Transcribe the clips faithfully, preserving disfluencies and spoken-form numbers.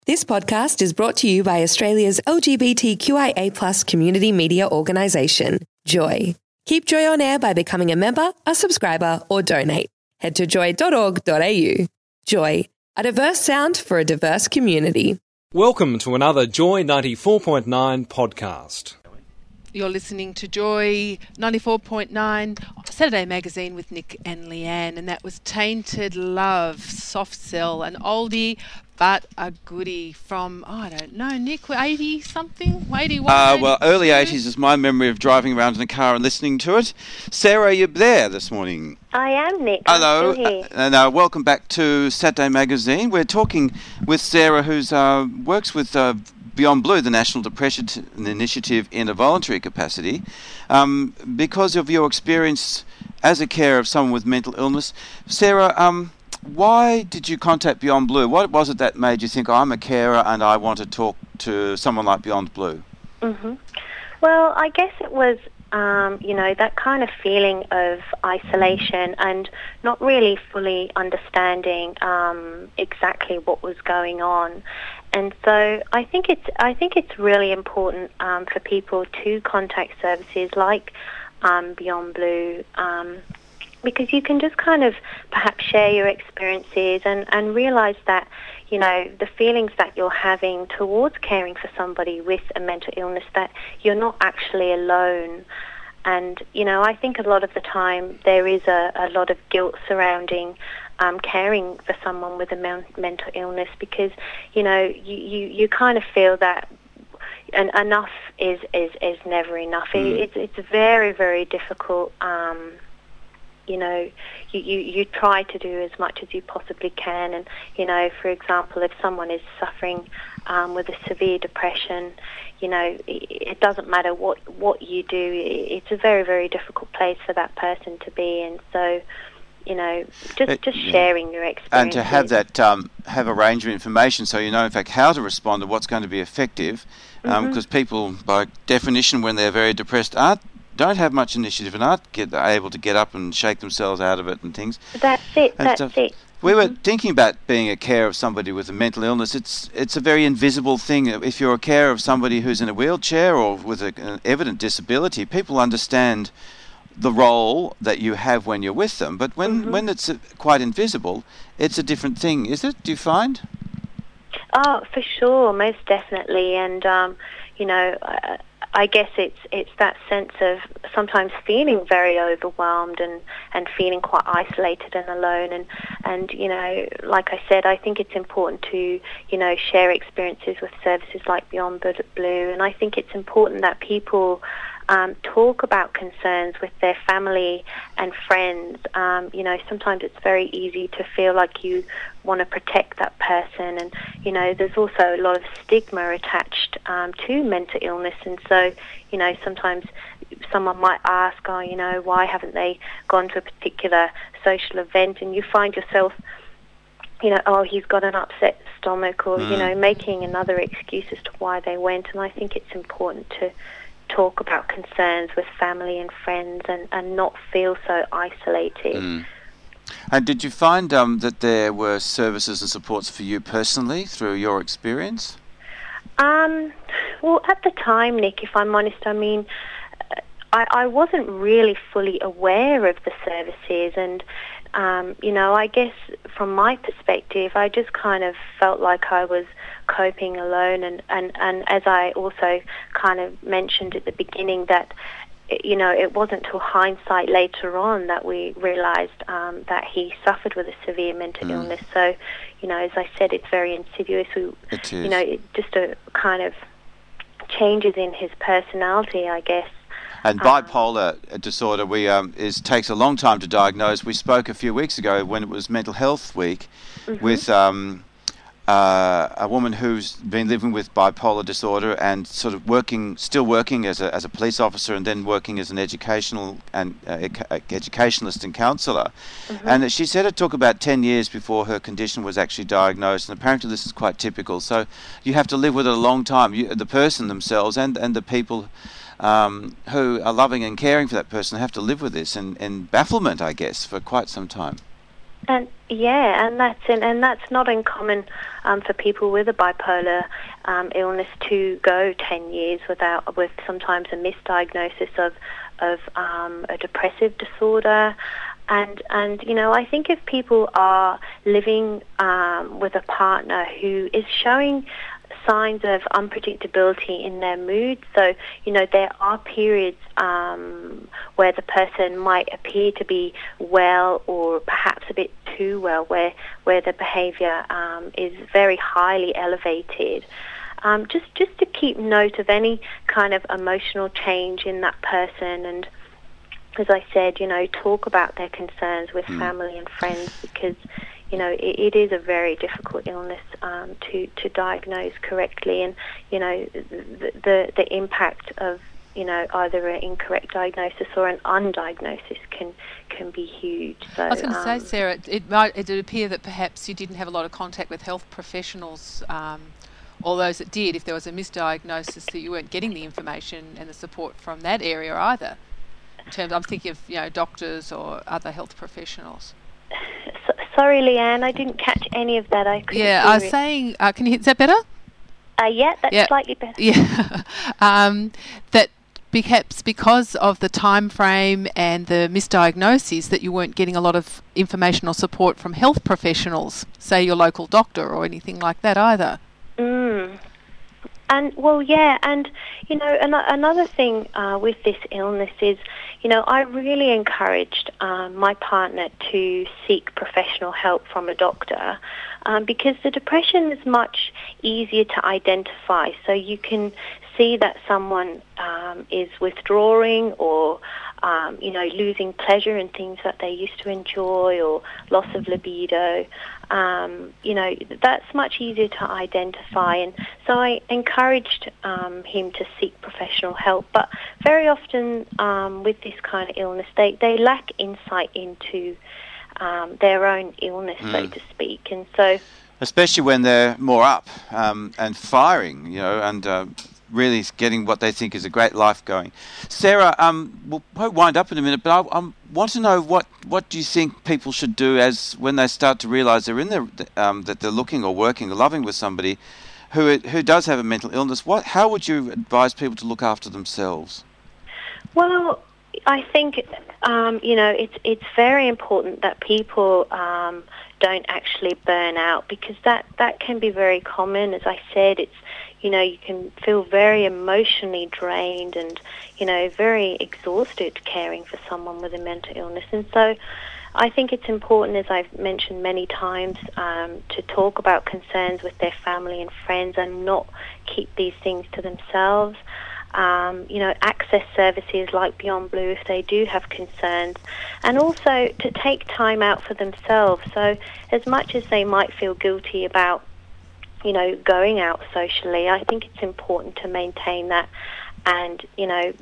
This podcast is brought to you by Australia's L G B T Q I A plus community media organisation, Joy. Keep Joy on air by becoming a member, a subscriber or donate. Head to joy dot org dot a u. Joy, a diverse sound for a diverse community. Welcome to another Joy ninety-four point nine podcast. You're listening to Joy ninety-four point nine Saturday Magazine with Nick and Leanne, and that was Tainted Love, Soft Cell, an oldie but a goodie from, oh, I don't know, Nick, eighty-something? eighty-one? Uh, well, early eighties is my memory of driving around in a car and listening to it. Sarah, you're there this morning. I am, Nick. Hello, I'm still here. Uh, and uh, welcome back to Saturday Magazine. We're talking with Sarah, who's uh, works with uh, Beyond Blue, the National Depression Initiative, in a voluntary capacity. Um, because of your experience as a carer of someone with mental illness, Sarah, um, why did you contact Beyond Blue? What was it that made you think, oh, I'm a carer and I want to talk to someone like Beyond Blue? Mm-hmm. Well, I guess it was, um, you know, that kind of feeling of isolation and not really fully understanding um, exactly what was going on. And so I think it's I think it's really important um, for people to contact services like um, Beyond Blue, um, because you can just kind of perhaps share your experiences and, and realise that, you know, the feelings that you're having towards caring for somebody with a mental illness, that you're not actually alone. And, you know, I think a lot of the time there is a, a lot of guilt surrounding um, caring for someone with a men- mental illness because, you know, you, you, you kind of feel that and enough is, is, is never enough. Mm. It, it's, it's very, very difficult. Um, you know, you, you, you try to do as much as you possibly can. And, you know, for example, if someone is suffering um, with a severe depression, you know, it, it doesn't matter what, what you do. It's a very, very difficult place for that person to be. And so, you know, just, it, just yeah. sharing your experience. And to have that, um, have a range of information so you know, in fact, how to respond and what's going to be effective. Because um, mm-hmm. people, by definition, when they're very depressed, aren't don't have much initiative and aren't get, able to get up and shake themselves out of it and things. That's it, and that's stuff. it. We mm-hmm. were thinking about being a carer of somebody with a mental illness. It's it's a very invisible thing. If you're a carer of somebody who's in a wheelchair or with a, an evident disability, people understand the role that you have when you're with them. But when, mm-hmm. when it's a, quite invisible, it's a different thing, is it? Do you find? Oh, for sure, most definitely. And, um, you know, I, I guess it's it's that sense of sometimes feeling very overwhelmed and, and feeling quite isolated and alone. And, and, you know, like I said, I think it's important to, you know, share experiences with services like Beyond Blue. And I think it's important that people Um, talk about concerns with their family and friends. Um, you know, sometimes it's very easy to feel like you want to protect that person, and, you know, there's also a lot of stigma attached um, to mental illness, and so, you know, sometimes someone might ask, oh, you know, why haven't they gone to a particular social event, and you find yourself, you know, oh, he's got an upset stomach, or, mm. you know, making another excuse as to why they went. And I think it's important to talk about concerns with family and friends and, and not feel so isolated. Mm. And did you find um, that there were services and supports for you personally through your experience? Um, well, at the time, Nick, if I'm honest, I mean, I, I wasn't really fully aware of the services, and Um, you know, I guess from my perspective, I just kind of felt like I was coping alone. And, and, and as I also kind of mentioned at the beginning, that, you know, it wasn't till hindsight later on that we realised um, that he suffered with a severe mental mm. illness. So, you know, as I said, it's very insidious. We, it is. You know, it just a kind of changes in his personality, I guess. And bipolar disorder we um, is takes a long time to diagnose. We spoke a few weeks ago when it was Mental Health Week mm-hmm. with um, uh, a woman who's been living with bipolar disorder and sort of working, still working as a as a police officer, and then working as an educational and uh, educationalist and counsellor. Mm-hmm. And she said it took about ten years before her condition was actually diagnosed. And apparently this is quite typical. So you have to live with it a long time. You, the person themselves and and the people Um, who are loving and caring for that person have to live with this in, in bafflement, I guess, for quite some time. And yeah, and that's in, and that's not uncommon um, for people with a bipolar um, illness to go ten years without, with sometimes a misdiagnosis of of um, a depressive disorder. And, and, you know, I think if people are living um, with a partner who is showing signs of unpredictability in their mood, so, you know, there are periods um, where the person might appear to be well or perhaps a bit too well, where, where the behaviour um, is very highly elevated. Um, just, just to keep note of any kind of emotional change in that person, and as I said, you know, talk about their concerns with mm. family and friends, because, you know, it, it is a very difficult illness um, to, to diagnose correctly, and, you know, the, the, the impact of, you know, either an incorrect diagnosis or an undiagnosis can can be huge. So, I was going to um, say, Sarah, it might it would appear that perhaps you didn't have a lot of contact with health professionals, um, or those that did. If there was a misdiagnosis, that you weren't getting the information and the support from that area either. In terms, I'm thinking of, you know, doctors or other health professionals. So, sorry, Leanne, I didn't catch any of that. I couldn't yeah, hear I was it. saying, uh, can you, is that better? Uh, yeah, that's yeah. slightly better. Yeah, um, that perhaps because of the time frame and the misdiagnoses, that you weren't getting a lot of information or support from health professionals, say your local doctor or anything like that either. Mm. And, well, yeah, and, you know, an- another thing uh, with this illness is, you know, I really encouraged um, my partner to seek professional help from a doctor um, because the depression is much easier to identify. So you can see that someone um, is withdrawing or, um, you know, losing pleasure in things that they used to enjoy, or loss of libido. Um, you know, that's much easier to identify. And so I encouraged um, him to seek professional help. But very often um, with this kind of illness, they, they lack insight into um, their own illness, mm. so to speak. And so, especially when they're more up um, and firing, you know, and uh, really getting what they think is a great life going. Sarah, um, we'll probably wind up in a minute, but I, I want to know what, what do you think people should do as when they start to realise they're in their, um, that they're looking or working or loving with somebody who who does have a mental illness. What how would you advise people to look after themselves? Well, I think um, you know it's it's very important that people um, don't actually burn out, because that that can be very common. As I said, it's you know, you can feel very emotionally drained and, you know, very exhausted caring for someone with a mental illness. And so I think it's important, as I've mentioned many times, um, to talk about concerns with their family and friends and not keep these things to themselves. Um, you know, access services like Beyond Blue if they do have concerns, and also to take time out for themselves. So as much as they might feel guilty about, you know, going out socially, I think it's important to maintain that, and, you know,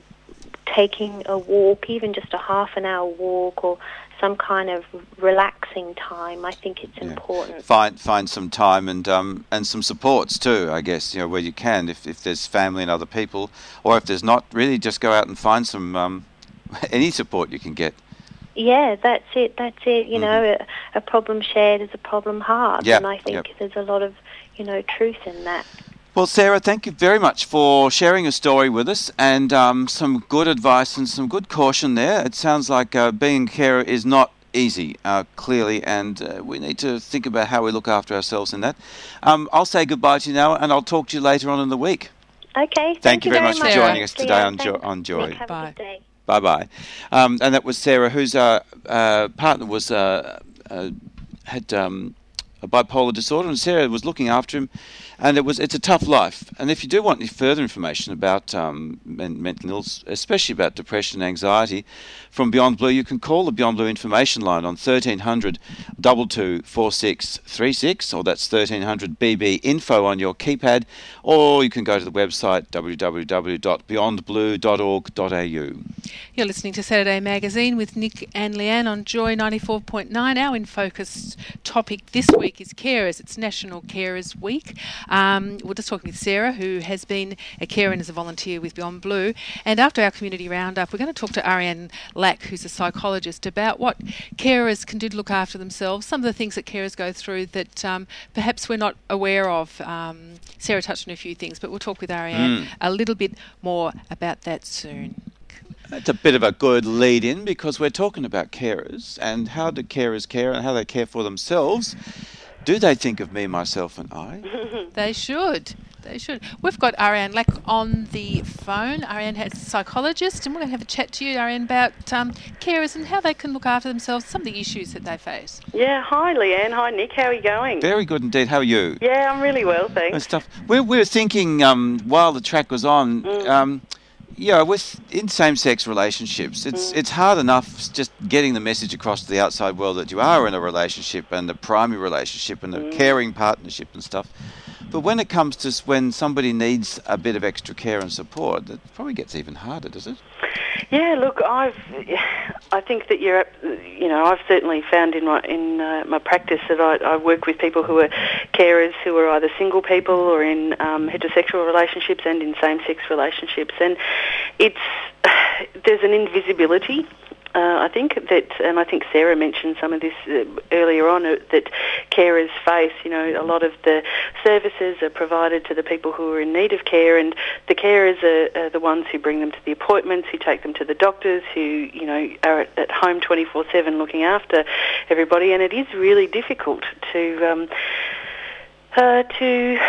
taking a walk, even just a half an hour walk or some kind of relaxing time, I think it's yeah. important. Find find some time and um and some supports too, I guess, you know, where you can, if, if there's family and other people, or if there's not, really just go out and find some um any support you can get. Yeah, that's it, that's it. You mm-hmm. know, a, a problem shared is a problem halved, yep. and I think yep. there's a lot of, you know, truth in that. Well, Sarah, thank you very much for sharing your story with us, and um, some good advice and some good caution there. It sounds like uh, being a carer is not easy, uh, clearly, and uh, we need to think about how we look after ourselves in that. Um, I'll say goodbye to you now, and I'll talk to you later on in the week. Okay, thank, thank you very much, much for joining us Sarah. today on, jo- Thanks. on Joy. Nick, have Bye. a good day. Bye-bye. Um, and that was Sarah, whose uh, uh, partner was uh, uh, had um, a bipolar disorder, and Sarah was looking after him. And it was it's a tough life. And if you do want any further information about um, men- mental illness, especially about depression and anxiety, from Beyond Blue, you can call the Beyond Blue information line on thirteen hundred, two two four six three six, or that's thirteen hundred B B info on your keypad, or you can go to the website w w w dot beyond blue dot org dot a u. You're listening to Saturday Magazine with Nick and Leanne on Joy ninety-four point nine. Our In Focus topic this week week is Carers. It's National Carers Week. Um, we're just talking with Sarah, who has been a carer and is a volunteer with Beyond Blue. And after our community roundup, we're going to talk to Ariane Lack, who's a psychologist, about what carers can do to look after themselves, some of the things that carers go through that um, perhaps we're not aware of. Um, Sarah touched on a few things, but we'll talk with Ariane mm. a little bit more about that soon. It's a bit of a good lead in because we're talking about carers and how do carers care and how they care for themselves. Do they think of me, myself and I? They should. They should. We've got Ariane Lack on the phone. Ariane is a psychologist, and we're going to have a chat to you, Ariane, about um, carers and how they can look after themselves, some of the issues that they face. Yeah, hi Leanne, hi Nick, how are you going? Very good indeed. How are you? Yeah, I'm really well, thanks. Good stuff. We, we were thinking um, while the track was on, mm. um, yeah, with in same-sex relationships, it's mm. it's hard enough just getting the message across to the outside world that you are in a relationship and a primary relationship and a mm. caring partnership and stuff. But when it comes to when somebody needs a bit of extra care and support, it probably gets even harder, does it? Yeah, look, I've, I think that you're, you know, I've certainly found in my in uh, my practice that I, I work with people who are carers who are either single people or in um, heterosexual relationships and in same-sex relationships, and it's there's an invisibility. Uh, I think that, and I think Sarah mentioned some of this uh, earlier on, uh, that carers face, you know, a lot of the services are provided to the people who are in need of care, and the carers are, are the ones who bring them to the appointments, who take them to the doctors, who, you know, are at, at home twenty-four seven looking after everybody, and it is really difficult to, um, uh, to...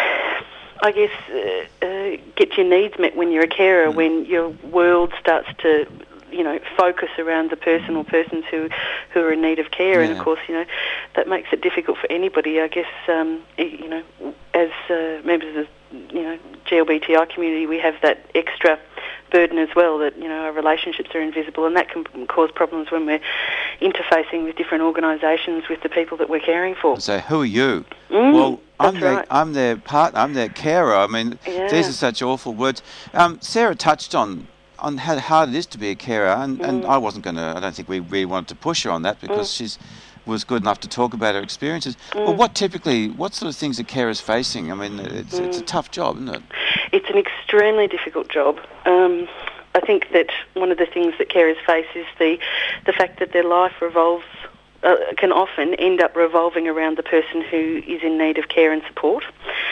I guess, uh, uh, get your needs met when you're a carer, mm. when your world starts to, you know, focus around the person or persons who, who are in need of care. Yeah. And, of course, you know, that makes it difficult for anybody. I guess, um, you know, as uh, members of the, you know, G L B T I community, we have that extra burden as well, that, you know, our relationships are invisible, and that can cause problems when we're interfacing with different organisations with the people that we're caring for. So who are you? Mm, well, I'm their, right. I'm their partner, I'm their carer. I mean, yeah. these are such awful words. Um, Sarah touched on on how hard it is to be a carer, and, mm. and I wasn't going to, I don't think we really wanted to push her on that because mm. she's was good enough to talk about her experiences. Mm. But what typically, what sort of things are carers facing? I mean, it's mm. it's a tough job, isn't it? It's an extremely difficult job. Um, I think that one of the things that carers face is the the fact that their life revolves, uh, can often end up revolving around the person who is in need of care and support.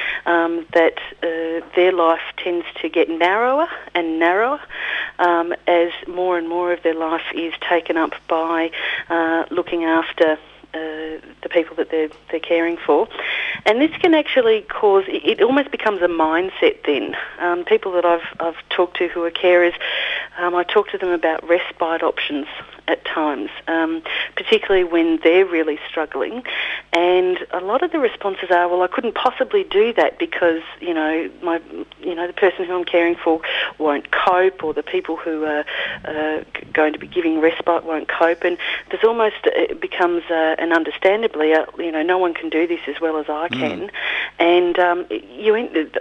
Um, that uh, their life tends to get narrower and narrower um, as more and more of their life is taken up by uh, looking after Uh, the people that they're, they're caring for. And this can actually cause, it, it almost becomes a mindset then. Um, people that I've, I've talked to who are carers, um, I talk to them about respite options at times, um, particularly when they're really struggling. And a lot of the responses are, well, I couldn't possibly do that because, you know, my, you know, the person who I'm caring for won't cope, or the people who are uh, going to be giving respite won't cope. And there's almost, it becomes uh, an understandably, uh, you know, no one can do this as well as I can. Mm. And, um, you,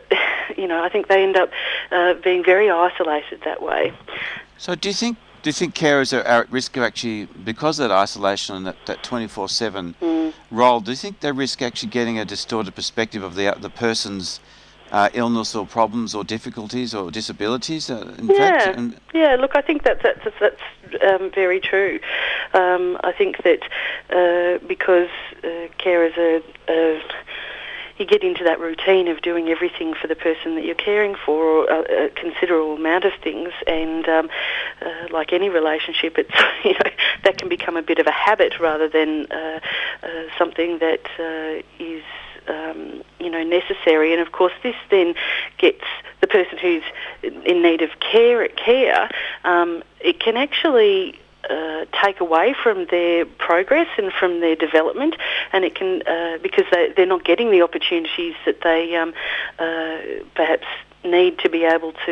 you know, I think they end up uh, being very isolated that way. So do you think Do you think carers are, are at risk of actually, because of that isolation and that, that twenty-four seven mm. role, do you think they risk actually getting a distorted perspective of the the person's uh, illness or problems or difficulties or disabilities? Uh, in yeah, fact? And yeah. Look, I think that that's that's, that's um, very true. Um, I think that uh, because uh, carers are uh, you get into that routine of doing everything for the person that you're caring for, or a, a considerable amount of things, and um, uh, like any relationship, it's you know that can become a bit of a habit rather than uh, uh, something that uh, is um, you know necessary. And of course, this then gets the person who's in need of care. Care um, it can actually Uh, take away from their progress and from their development, and it can uh, because they, they're not getting the opportunities that they um, uh, perhaps need to be able to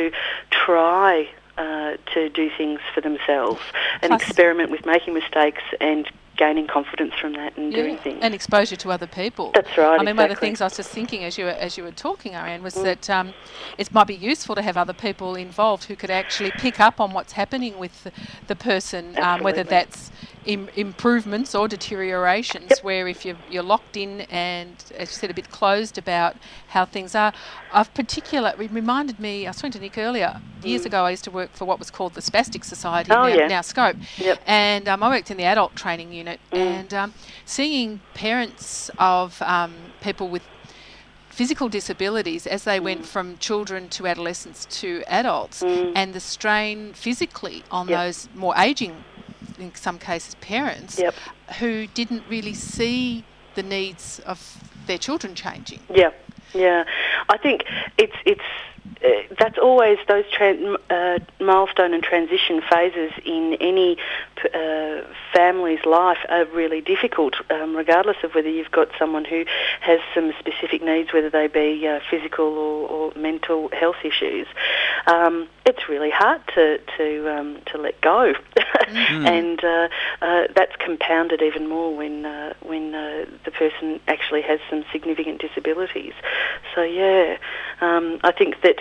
try uh, to do things for themselves and Plus, experiment with making mistakes and gaining confidence from that and Yeah, doing things. and exposure to other people. That's right. I mean, one of the exactly. things I was just thinking as you were, as you were talking, Ariane, was Mm. that um, it might be useful to have other people involved who could actually pick up on what's happening with the, the person, um, whether Absolutely. that's im- improvements or deteriorations. Yep. Where if you're, you're locked in and, as you said, a bit closed about how things are. I've particular, it reminded me, I was talking to Nick earlier, years Mm. ago I used to work for what was called the Spastic Society, Oh, now, yeah. now Scope. Yep. And um, I worked in the adult training unit, Mm. and um, seeing parents of um, people with physical disabilities as they went from children to adolescents to adults, Mm. and the strain physically on Yep. those more ageing, in some cases, parents Yep. who didn't really see the needs of their children changing. Yeah, yeah. I think it's it's uh, that's always those tran- uh, milestone and transition phases in any uh, family's life are really difficult, um, regardless of whether you've got someone who has some specific needs, whether they be uh, physical or, or mental health issues. Um, it's really hard to to um, to let go, Mm. and uh, uh, that's compounded even more when uh, when uh, the person actually has some significant disabilities. So yeah, um, I think that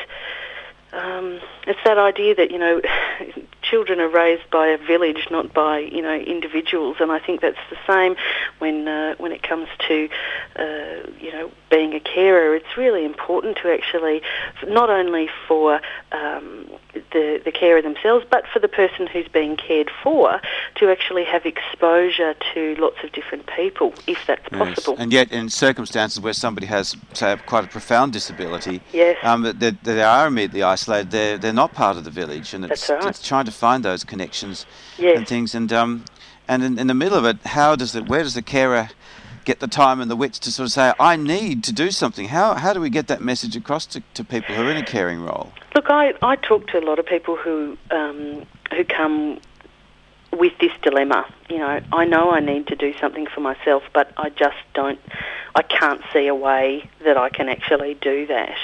um, it's that idea that, you know, children are raised by a village, not by, you know, individuals, and I think that's the same when uh, when it comes to uh, you know, being a carer. It's really important to actually, not only for um, the the carer themselves, but for the person who's being cared for, to actually have exposure to lots of different people, if that's Yes. possible. And yet, in circumstances where somebody has, say, quite a profound disability, Yes. um, that they, they are immediately isolated. They're they're not part of the village, and it's, That's right. it's trying to find those connections Yes. and things. And um, and in, in the middle of it, how does it? Where does the carer get the time and the wits to sort of say, I need to do something? How how do we get that message across to, to people who are in a caring role? Look, I, I talk to a lot of people who um, who come with this dilemma. You know, I know I need to do something for myself, but I just don't, I can't see a way that I can actually do that.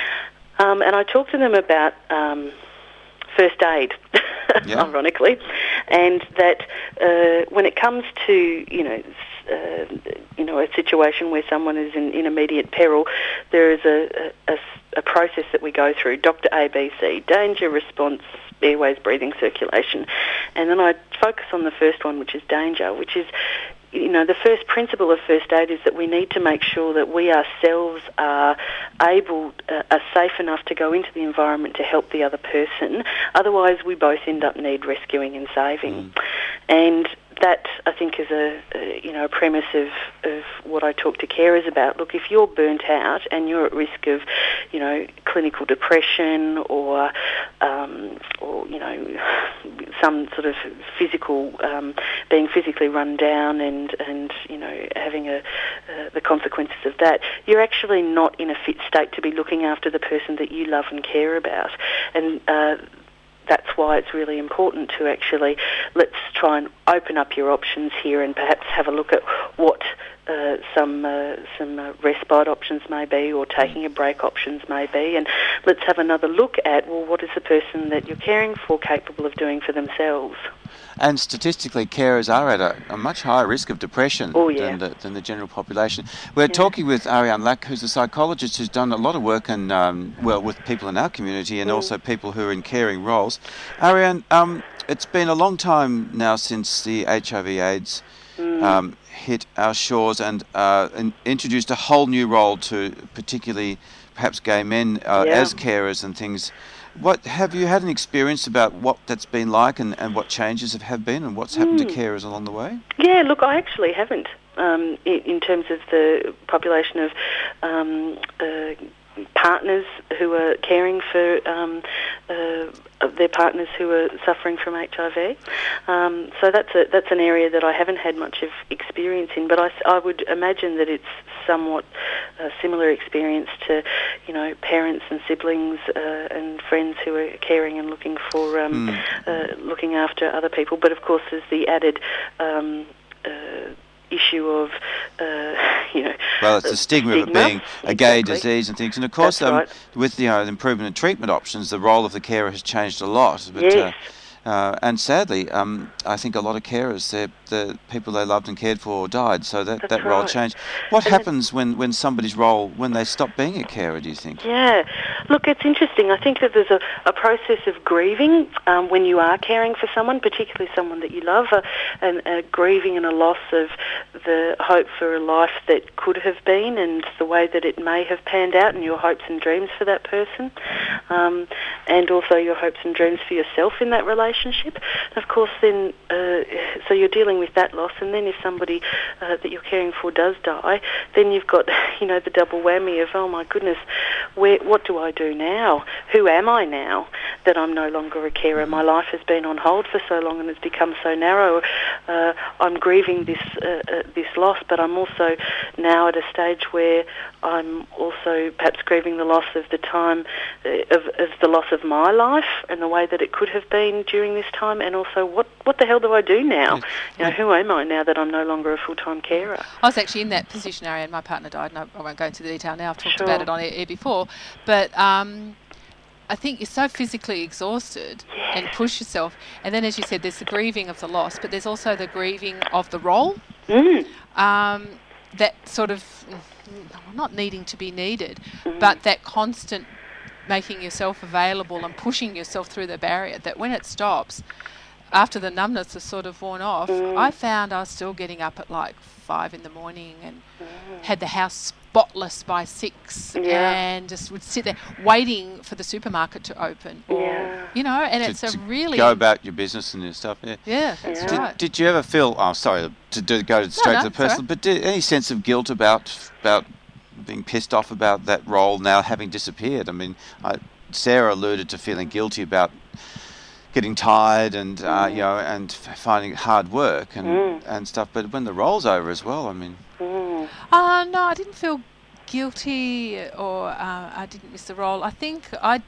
Um, and I talk to them about um, first aid, Yeah. ironically, and that uh, when it comes to, you know, uh, you know, a situation where someone is in, in immediate peril, there is a, a, a process that we go through, Doctor A B C, danger, response, airways, breathing, circulation. And then I focus on the first one, which is danger, which is, you know, the first principle of first aid is that we need to make sure that we ourselves are able, uh, are safe enough to go into the environment to help the other person. Otherwise, we both end up need rescuing and saving. Mm. And that, I think, is a, a you know a premise of, of what I talk to carers about. Look, if you're burnt out and you're at risk of, you know, clinical depression or, um, or you know, some sort of physical, um, being physically run down and, and you know, having a uh, the consequences of that, you're actually not in a fit state to be looking after the person that you love and care about. And uh, that's why it's really important to actually, let's try and open up your options here and perhaps have a look at what uh, some uh, some uh, respite options may be, or taking a break options may be, and let's have another look at, well, what is the person that you're caring for capable of doing for themselves? And statistically, carers are at a, a much higher risk of depression oh, yeah. than, the, than the general population. We're Yeah. talking with Ariane Lack, who's a psychologist who's done a lot of work and um, well with people in our community and Mm. also people who are in caring roles. Ariane, um, it's been a long time now since the H I V AIDS Mm. um, hit our shores and, uh, and introduced a whole new role to particularly perhaps gay men uh, Yeah. as carers and things. What have you had an experience about what that's been like and, and what changes have, have been and what's happened Mm. to carers along the way? Yeah, look, I actually haven't um, in, in terms of the population of um, uh, partners who are caring for um, uh, their partners who are suffering from H I V. Um, so that's a, that's an area that I haven't had much of experience in, but I, I would imagine that it's somewhat a similar experience to, you know, parents and siblings uh, and friends who are caring and looking for um, Mm. uh, looking after other people. But of course, there's the added um, uh, issue of, uh, you know... Well, it's the stigma, stigma. of it being a gay Exactly. disease and things. And of course, That's um, right. with you know, the improvement in treatment options, the role of the carer has changed a lot. But, Yes. uh, uh, and sadly, um, I think a lot of carers, they're, the people they loved and cared for died, so that, That's that role right. changed. What And happens when, when somebody's role, when they stop being a carer, do you think? Yeah. Look, it's interesting. I think that there's a, a process of grieving um, when you are caring for someone, particularly someone that you love, uh, and uh, grieving and a loss of the hope for a life that could have been and the way that it may have panned out, and your hopes and dreams for that person, um, and also your hopes and dreams for yourself in that relationship. And of course, then, uh, so you're dealing with that loss, and then if somebody uh, that you're caring for does die, then you've got, you know, the double whammy of, oh my goodness, where, what do I do now? Who am I now that I'm no longer a carer? My life has been on hold for so long and it's become so narrow. Uh, I'm grieving this uh, uh, this loss, but I'm also now at a stage where I'm also perhaps grieving the loss of the time, uh, of, of the loss of my life and the way that it could have been during this time, and also what, what the hell do I do now? You know, who am I now that I'm no longer a full-time carer? I was actually in that position, Ariane. My partner died, and I, I won't go into the detail now. I've talked Sure. about it on air, air before. But um, I think you're so physically exhausted Yes. and push yourself. And then, as you said, there's the grieving of the loss, but there's also the grieving of the role. Mm. Um, that sort of, mm, not needing to be needed, Mm. but that constant making yourself available and pushing yourself through the barrier, that when it stops, after the numbness has sort of worn off, Mm. I found I was still getting up at like five in the morning and had the house spotless by six, Yeah. and just would sit there waiting for the supermarket to open. Or, Yeah. you know, and To- it's a to really... go about your business and your stuff, yeah. Yeah, that's Yeah. right. Did, did you ever feel, oh, sorry to do, go straight no, to the it's all personal, but did any sense of guilt about about being pissed off about that role now having disappeared? I mean, I, Sarah alluded to feeling guilty about getting tired and uh, Mm. you know, and f- finding it hard work and Mm. and stuff. But when the role's over as well, I mean, Mm. Uh, no, I didn't feel guilty or uh, I didn't miss the role. I think I,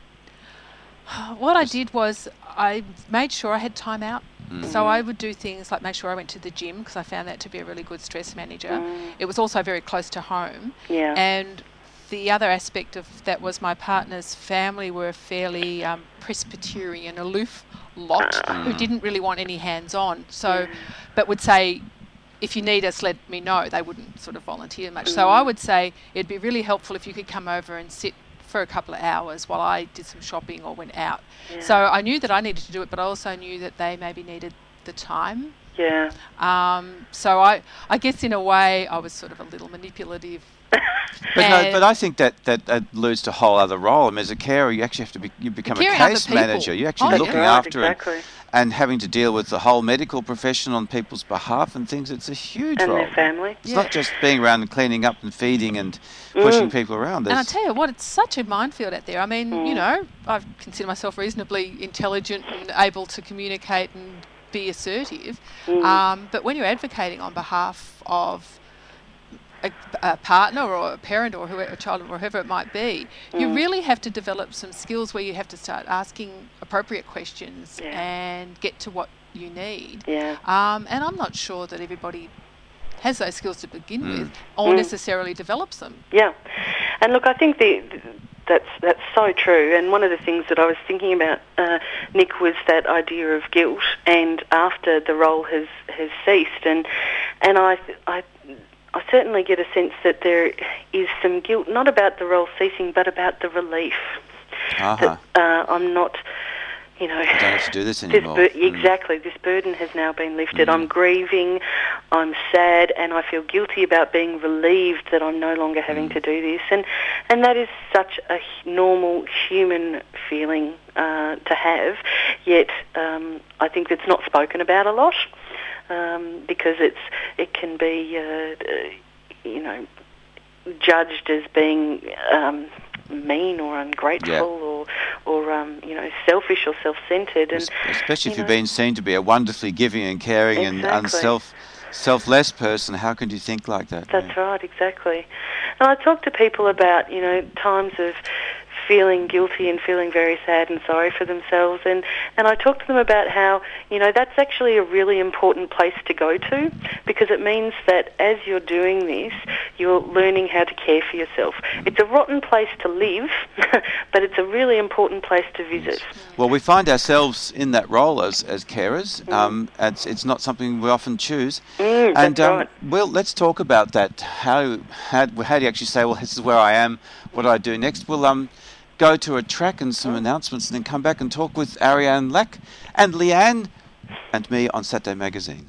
what I did was I made sure I had time out. Mm. So I would do things like make sure I went to the gym, because I found that to be a really good stress manager. Mm. It was also very close to home. Yeah. And the other aspect of that was my partner's family were a fairly um, Presbyterian, aloof lot who didn't really want any hands-on. So, but would say, if you need us, let me know. They wouldn't sort of volunteer much. So I would say it'd be really helpful if you could come over and sit for a couple of hours while I did some shopping or went out. Yeah. So I knew that I needed to do it, but I also knew that they maybe needed the time. Yeah. Um, so I, I guess in a way I was sort of a little manipulative. but no, And- but I think that, that that alludes to a whole other role. I mean, as a carer, you actually have to be, you become a caring other case people. manager. You're actually Oh, looking yeah. after Right, it. exactly. And having to deal with the whole medical profession on people's behalf and things. It's a huge And role. their family. It's Yeah. not just being around and cleaning up and feeding and pushing Mm. people around. And I There's- tell you what, it's such a minefield out there. I mean, you Mm. know, I consider myself reasonably intelligent and able to communicate and be assertive. Mm. Um, but when you're advocating on behalf of a, a partner or a parent or whoever, a child or whoever it might be, you Mm. really have to develop some skills where you have to start asking appropriate questions Yeah. and get to what you need. Yeah. Um, and I'm not sure that everybody has those skills to begin Mm. with or Mm. necessarily develops them. Yeah, and look, I think the, that's that's so true. And one of the things that I was thinking about, uh, Nick, was that idea of guilt, and after the role has, has ceased, and and I I. I certainly get a sense that there is some guilt, not about the role ceasing, but about the relief Uh-huh. that uh, I'm not, you know, I don't have to do this this anymore. bur- Mm. exactly, this burden has now been lifted. Mm. I'm grieving, I'm sad, and I feel guilty about being relieved that I'm no longer having Mm. to do this. And and that is such a h- normal human feeling uh, to have, yet um, I think it's not spoken about a lot. Um, because it's it can be, uh, uh, you know, judged as being um, mean or ungrateful Yeah. or or um, you know, selfish or self-centered, and Es- Especially if you you've know. been seen to be a wonderfully giving and caring and Exactly. unself, selfless person. How can you think like that? That's Yeah. right, exactly. And I talk to people about, you know, times of feeling guilty and feeling very sad and sorry for themselves. And, and I talk to them about how, you know, that's actually a really important place to go to, because it means that as you're doing this, you're learning how to care for yourself. It's a rotten place to live, but it's a really important place to visit. Well, we find ourselves in that role as, as carers. Mm. Um, it's, it's not something we often choose. Mm, and that's um, right. well, let's talk about that. How, how how do you actually say, well, this is where I am, what do I do next? We'll um, go to a track and some announcements and then come back and talk with Ariane Lack and Leanne and me on Saturday Magazine.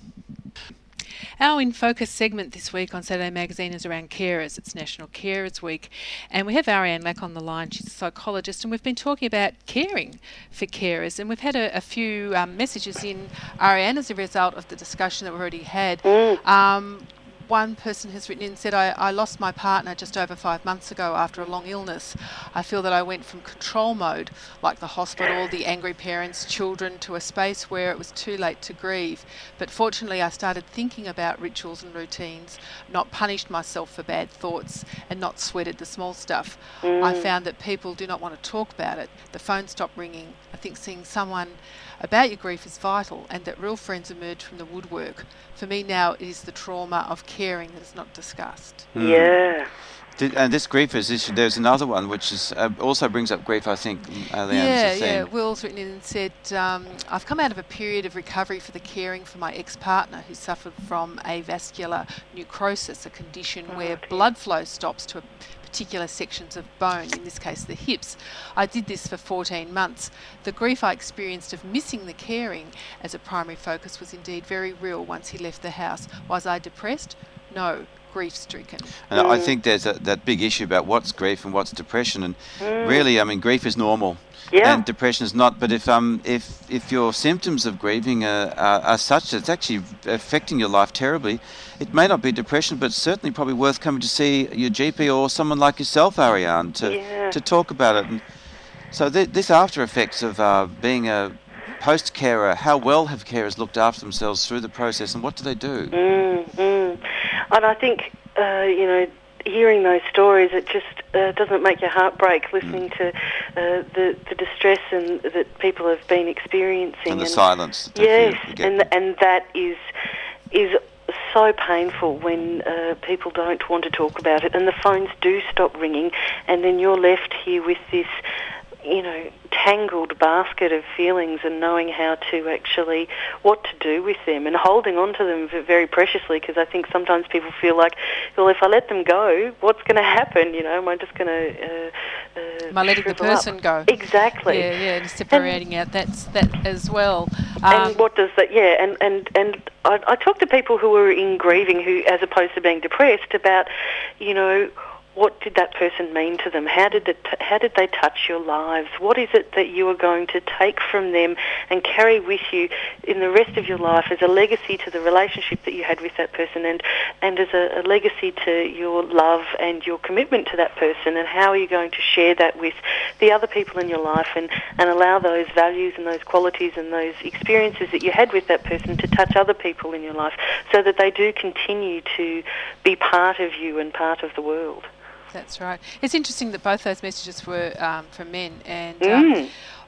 Our In Focus segment this week on Saturday Magazine is around carers. It's National Carers Week. And we have Ariane Lack on the line. She's a psychologist, and we've been talking about caring for carers. And we've had a, a few um, messages in, Ariane, as a result of the discussion that we've already had. Mm. Um, one person has written in and said, I, I lost my partner just over five months ago after a long illness. I feel that I went from control mode, like the hospital, the angry parents, children, to a space where it was too late to grieve. But fortunately, I started thinking about rituals and routines, not punished myself for bad thoughts, and not sweated the small stuff. Mm. I found that people do not want to talk about it. The phone stopped ringing. I think seeing someone about your grief is vital, and that real friends emerge from the woodwork. For me now, it is the trauma of caring that is not discussed. Mm. Yeah. Did, and this grief is issue. There's another one which is uh, also brings up grief, I think, uh, Leanne, Yeah, as a yeah. theme. Will's written in and said, um, I've come out of a period of recovery for the caring for my ex-partner who suffered from avascular necrosis, a condition Oh, where dear. blood flow stops to a particular sections of bone, in this case the hips. I did this for fourteen months. The grief I experienced of missing the caring as a primary focus was indeed very real once he left the house. Was I depressed? No, grief-stricken. And I Mm. think there's a, that big issue about what's grief and what's depression. And Mm. really, I mean, grief is normal. Yeah. And depression is not. But if um if if your symptoms of grieving are, are, are such that it's actually affecting your life terribly, it may not be depression, but it's certainly probably worth coming to see your G P or someone like yourself, Ariane, to Yeah. to talk about it. And so th- this after effects of uh, being a post carer, how well have carers looked after themselves through the process, and what do they do? Mm, mm. And I think, uh, you know, hearing those stories, it just uh, doesn't make your heart break, listening Mm. to uh, the, the distress and that people have been experiencing. And the silence that they Yes, feel, you get. and and that is is so painful when uh, people don't want to talk about it, and the phones do stop ringing, and then you're left here with this, you know, tangled basket of feelings, and knowing how to actually, what to do with them, and holding on to them v- very preciously, because I think sometimes people feel like, well, if I let them go, what's going to happen? You know, am I just going to uh, uh, Am I letting the shrivel up? person go? Exactly. Yeah, yeah, and separating out that's that as well. Um, And what does that? Yeah, and and and I, I talk to people who are in grieving, who, as opposed to being depressed, about, you know, what did that person mean to them? How did it, how did they touch your lives? What is it that you are going to take from them and carry with you in the rest of your life as a legacy to the relationship that you had with that person, and and as a, a legacy to your love and your commitment to that person? And how are you going to share that with the other people in your life, and, and allow those values and those qualities and those experiences that you had with that person to touch other people in your life, so that they do continue to be part of you and part of the world? That's right. It's interesting that both those messages were um, from men, and um, Mm.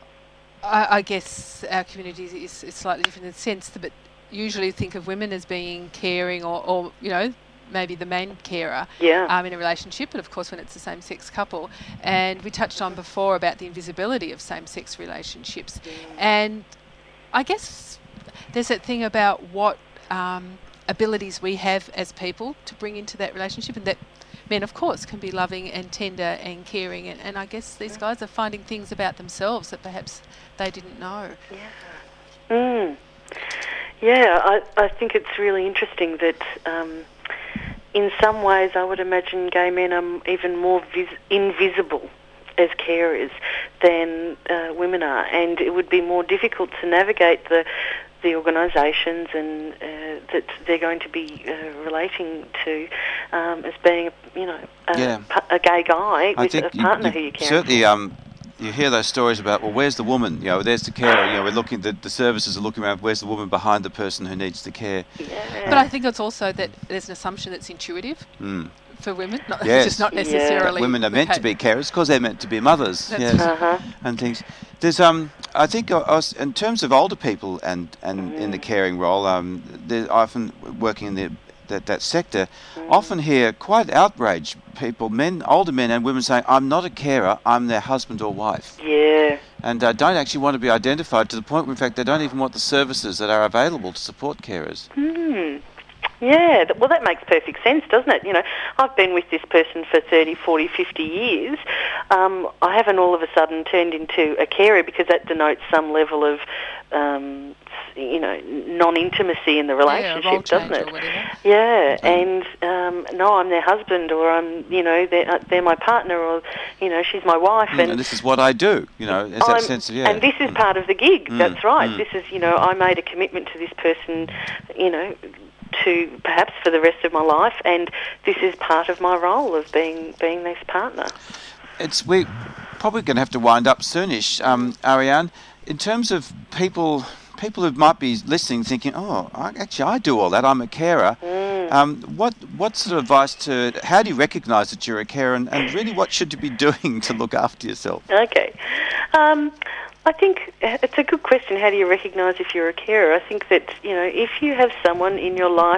I, I guess our community is, is slightly different in the sense that, but usually think of women as being caring, or, or you know, maybe the main carer Yeah. um, in a relationship, but of course when it's a same-sex couple. And we touched on before about the invisibility of same-sex relationships. And I guess there's that thing about what um, abilities we have as people to bring into that relationship, and that men, of course, can be loving and tender and caring, and, and I guess these guys are finding things about themselves that perhaps they didn't know. Yeah. Mm. Yeah, I, I think it's really interesting that um, in some ways I would imagine gay men are even more vis- invisible as carers than uh, women are, and it would be more difficult to navigate the the organisations and uh, that they're going to be uh, relating to um, as being, you know, a, Yeah. a gay guy I with think a you- partner you who you care certainly for. um, you hear those stories about, well, where's the woman? You know, there's the carer. You know, we're looking. The, the services are looking around. Where's the woman behind the person who needs the care? Yeah. But I think it's also that there's an assumption that's intuitive. Mm. for women, not, Yes. just not Yeah. necessarily. Women are meant to be carers because they're meant to be mothers. That's Yes. Uh-huh. And things. There's um, I think I was, in terms of older people and, and in the caring role, um, they're often working in the that that sector. Often hear quite outraged people, men, older men and women saying, "I'm not a carer. I'm their husband or wife," Yeah. and uh, don't actually want to be identified to the point where, in fact, they don't even want the services that are available to support carers. Hmm. Yeah, th- well, that makes perfect sense, doesn't it? You know, I've been with this person for thirty, forty, fifty years. Um, I haven't all of a sudden turned into a carer because that denotes some level of, um, you know, non-intimacy in the relationship, yeah, role doesn't change it? or whatever. Yeah, and um, no, I'm their husband, or I'm, you know, they're, uh, they're my partner, or, you know, she's my wife. Mm, and this is what I do, you know, there's that I'm- sense of, yeah. And this is part of the gig, Mm, that's right. mm. This is, you know, I made a commitment to this person, you know, to perhaps for the rest of my life, and this is part of my role of being being this partner. It's we're probably going to have to wind up soonish, um, Ariane. In terms of people, people who might be listening, thinking, "Oh, I, actually, I do all that. I'm a carer." Mm. Um, what what sort of advice to? How do you recognise that you're a carer, and, and really, what should you be doing to look after yourself? Okay. Um, I think it's a good question. How do you recognise if you're a carer? I think that, you know, if you have someone in your life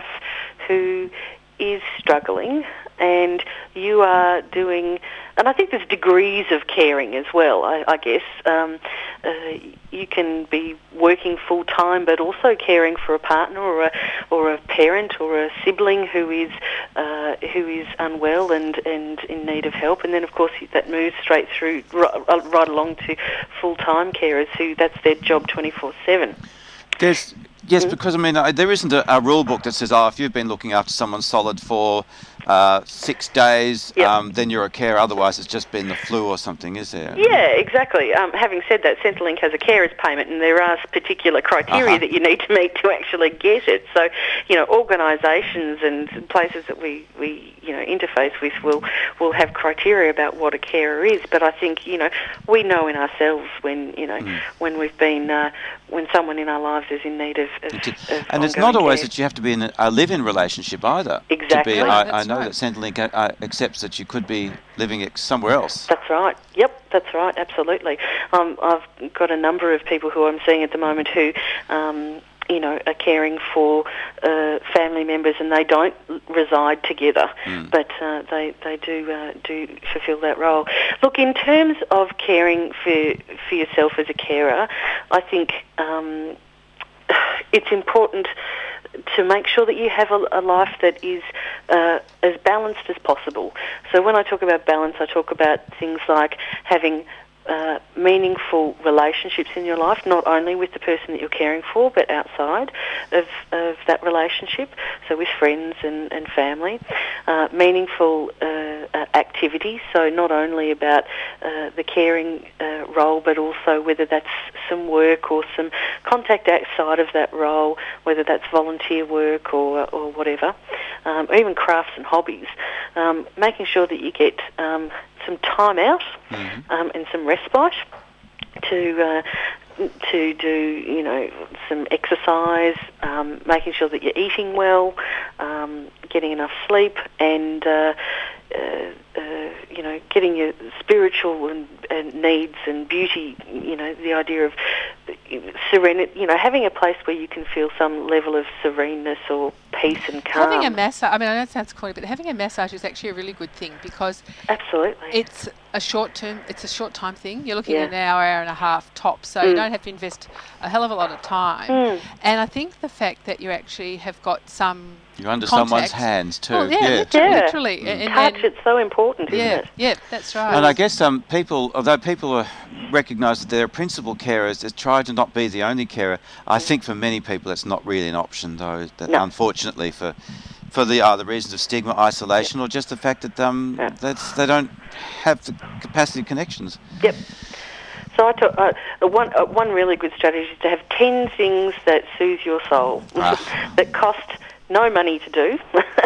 who is struggling and you are doing, and I think there's degrees of caring as well, I, I guess. Um, uh, you can be working full-time but also caring for a partner or a, or a parent or a sibling who is uh, who is unwell and, and in need of help. And then, of course, that moves straight through, right, right along to full-time carers who that's their job twenty-four seven. There's yes, because I mean, uh, there isn't a, a rule book that says, "Oh, if you've been looking after someone solid for uh, six days, Yep. um, then you're a carer. Otherwise, it's just been the flu or something." Is there? Yeah, exactly. Um, having said that, Centrelink has a carers payment, and there are particular criteria Uh-huh. that you need to meet to actually get it. So, you know, organisations and places that we, we you know interface with will will have criteria about what a carer is. But I think, you know, we know in ourselves when you know Mm. when we've been uh, when someone in our lives is in need of, of, It's- of and it's ongoing not always care. that you have to be in a, a live-in relationship either. Exactly. To be, Right, I, I that's know right. that Centrelink uh, uh, accepts that you could be living ex- somewhere else. That's right. Yep, that's right. Absolutely. Um, I've got a number of people who I'm seeing at the moment who, um, you know, are caring for uh, family members, and they don't reside together, Mm. but uh, they they do uh, do fulfil that role. Look, in terms of caring for for yourself as a carer, I think um, it's important to make sure that you have a, a life that is uh, as balanced as possible. So when I talk about balance, I talk about things like having uh, meaningful relationships in your life, not only with the person that you're caring for, but outside of, of that relationship, so with friends and, and family. Uh, meaningful uh, uh, activities, so not only about uh, the caring uh, role, but also whether that's some work or some contact outside of that role, whether that's volunteer work or, or whatever, um, or even crafts and hobbies. Um, making sure that you get um, some time out Mm-hmm. um, and some respite to uh, to do, you know, some exercise, um, making sure that you're eating well, um, getting enough sleep, and uh, uh, uh, you know, getting your spiritual and, and needs and beauty. You know, the idea of serenity. You know, having a place where you can feel some level of sereneness or peace and calm. Having a massage, I mean, I know it sounds corny, but having a massage is actually a really good thing because Absolutely. it's a short term, it's a short time thing. You're looking Yeah. at an hour, hour and a half tops, so you don't have to invest a hell of a lot of time. Mm. And I think the fact that you actually have got some You're under contact- someone's hands too. Oh, yeah, yeah. literally, Yeah. literally. And, and Touch, then- it's so important, isn't yeah, it? yeah, that's right. And I guess um, people, although people are, recognise that they're principal carers, they try to not be the only carer. I think for many people that's not really an option, though. That No. unfortunately, for for the other reasons of stigma, isolation, or just the fact that um, Yeah. that's, they don't have the capacity connections. Yep. So I talk, uh, one uh, one really good strategy is to have ten things that soothe your soul Ah. that cost no money to do.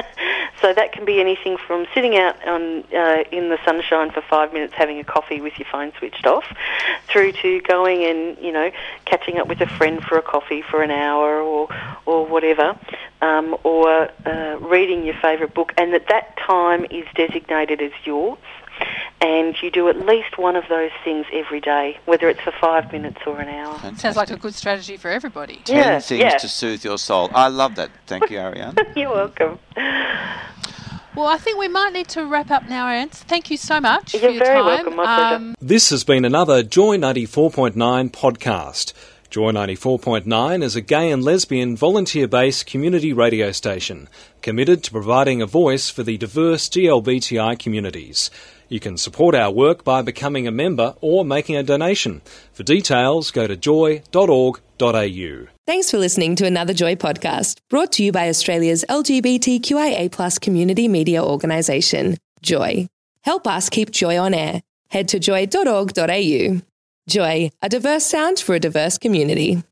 So that can be anything from sitting out on uh, in the sunshine for five minutes having a coffee with your phone switched off, through to going and, you know, catching up with a friend for a coffee for an hour or or whatever. um, or uh, reading your favourite book, and that that time is designated as yours, and you do at least one of those things every day, whether it's for five minutes or an hour. Fantastic. Sounds like a good strategy for everybody. Ten Yeah, things yeah. to soothe your soul. I love that. Thank you, Ariane. You're welcome. Well, I think we might need to wrap up now, Ants. Thank you so much You're for your very time. welcome. My pleasure. Um, This has been another Joy ninety-four point nine podcast. Joy ninety-four point nine is a gay and lesbian volunteer-based community radio station committed to providing a voice for the diverse G L B T I communities. You can support our work by becoming a member or making a donation. For details, go to joy dot org dot a u. Thanks for listening to another Joy podcast, brought to you by Australia's L G B T Q I A plus community media organisation, Joy. Help us keep Joy on air. Head to joy dot org dot a u. Joy, a diverse sound for a diverse community.